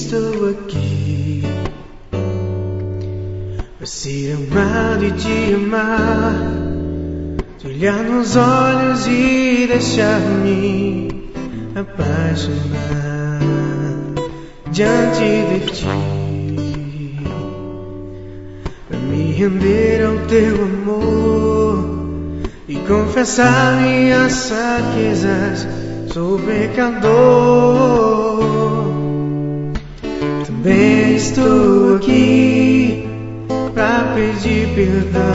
estou aqui pra ser amado e te amar, te olhar nos olhos e deixar-me apaixonar diante de ti, pra me render ao teu amor e confessar minhas fraquezas. Sou pecador, também estou aqui pra pedir perdão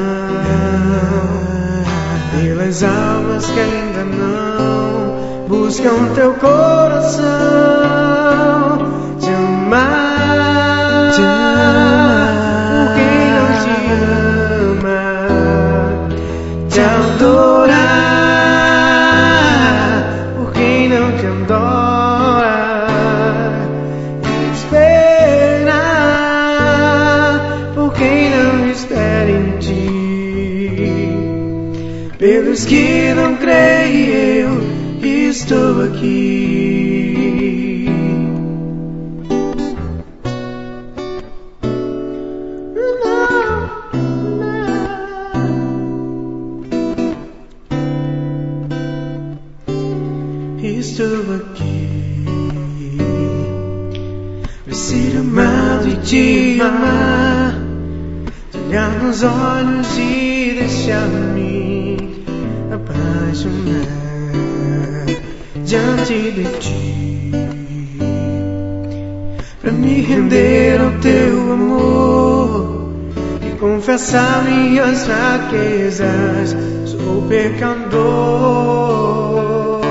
pelas almas que ainda não buscam teu coração. Te amar, por quem não te ama, te adorar, por quem não te adora, esperar, por quem não espera em ti. Pelos que não creem, eu estou aqui. Estou aqui pra ser amado e te amar, te olhar nos olhos e deixar-me apaixonar diante de ti, pra me render ao teu amor e confessar minhas fraquezas. Sou pecador,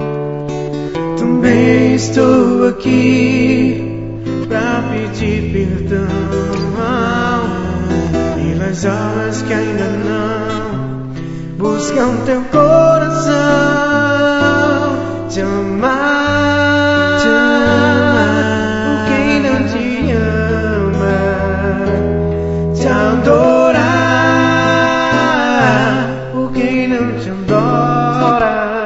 também estou aqui pra pedir perdão pelas almas que ainda não buscam teu coração. Te amar, por quem não te ama, te adorar, por quem não te adora,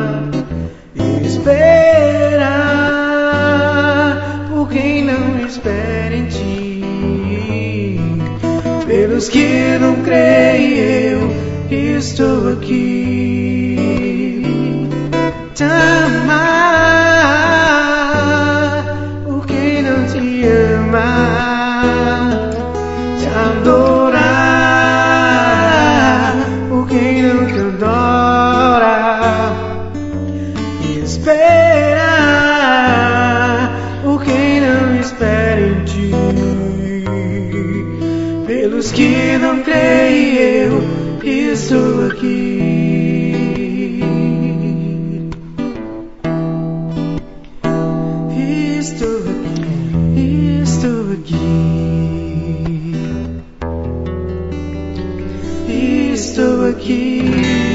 esperar, por quem não espera em ti. Pelos que não creem, eu estou aqui. Te amar, por quem não te ama, te adorar, por quem não te adora, esperar, por quem não espera em ti. Pelos que não creem, eu estou aqui. Estou aqui, estou aqui, estou aqui.